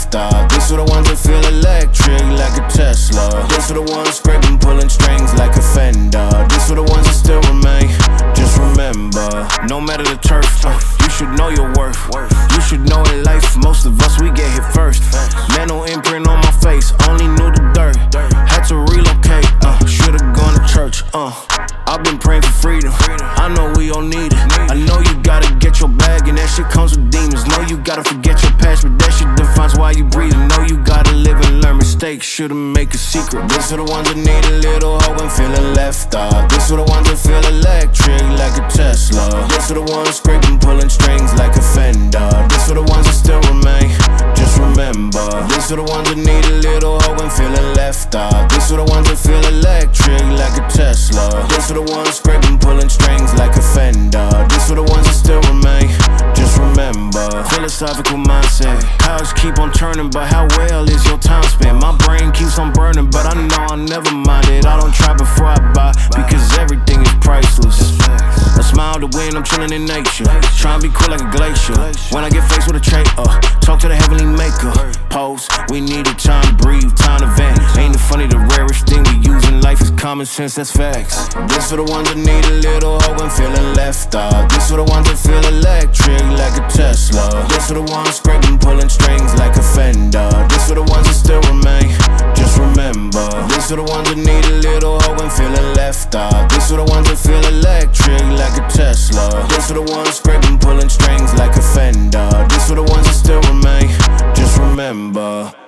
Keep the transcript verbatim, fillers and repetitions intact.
left out. These are the ones that feel electric like a Tesla. These are the ones scraping, pulling strings like a Fender. These are the ones that still remain. Just remember, no matter the turf, you should know your worth. You should know in life, most of us, we get hit first. Mental imprint on my face, only knew the dirt. Had to relocate, uh, should've gone to church, uh. I've been praying for freedom, I know we all need it. I know you gotta get your bag and that shit comes with demons. Know you gotta forget your past, but that shit defines why you breathing. Know you gotta live and learn mistakes, shouldn't make a secret. These are the ones that need a little hope and feeling left out. These are the ones that feel electric like a Tesla. These are the ones scraping, pulling strings like a Fender. These are the ones that still remain. Just remember, these are the ones that need a little hope and feeling left out. These are the ones that feel electric like a Tesla. These are the ones scraping, pulling strings like a Fender. These are the ones that still remain. Just remember, philosophical mindset. Cows keep on turning, but how well is your time spent? My brain keeps on burning, but I know I never mind it. I don't try before I buy, because everything is priceless. A smile to win, I'm chilling in nature. Trying to be cool like a glacier. When I get faced with a trait, uh, talk to the heavenly maker. Pose, we needed time to breathe, time to vent. Ain't it funny, the rarest thing we use in life is common sense, that's facts. These are the ones that need a little hope and feeling left out. These are the ones that feel electric like a Tesla. These are the ones scraping, pulling strings like a Fender. These are the ones that still remain. Just remember, these are the ones that need a little hope and feeling left out. These are the ones that feel electric like a Tesla. These are the ones scraping, pulling strings like a Fender. These are the ones that still remain. Just remember.